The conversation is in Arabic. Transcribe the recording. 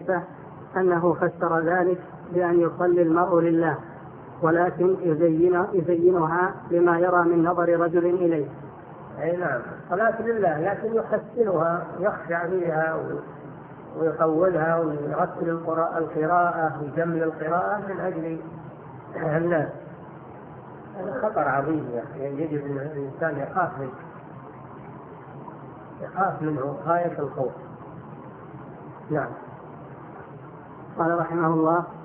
حنيفة أنه فسر ذلك بأن يصلي المرء لله، ولكن يزينها لما يرى من نظر رجل إليه. أي نعم، صلاة لله، لكن يحسنها، يخشع فيها ويقولها ويرتل القراءة ويجمل القراءة من أجل الناس. هذا خطر عظيم، يعني يجب أن الإنسان يخاف منه غاية الخوف. نعم. قال رحمه الله: